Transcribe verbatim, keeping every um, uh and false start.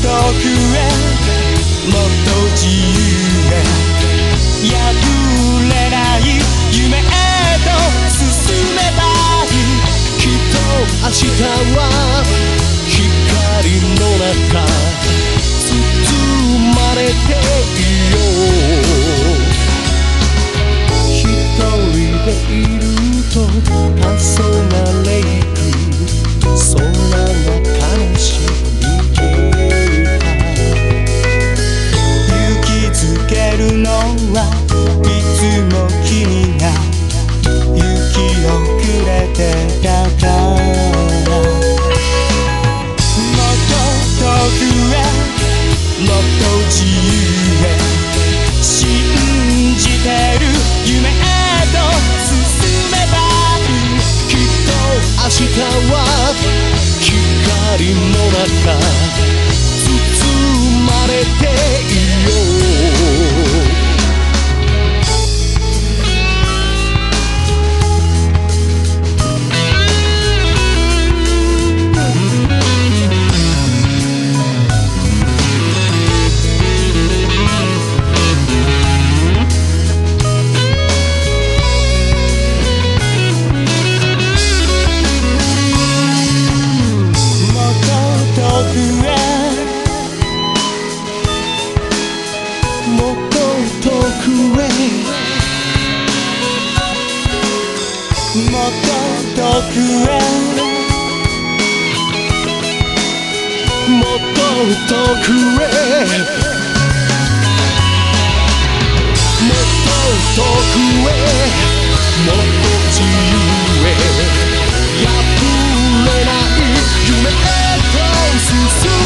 遠くへもっと自由へ破れない夢へと進めばいいきっと明日は光の中包まれていよう一人でいると黄昏れゆく空が悲しみ消えた勇気づけるのはいつも君が行き遅れてたからもっと遠くへもっと自由へ信じてる夢へと進めばいいきっと明日は光の中包まれていようもっと遠くへもっと遠くへもっと遠くへもっと遠くへもっと自由へ破れない夢へと進む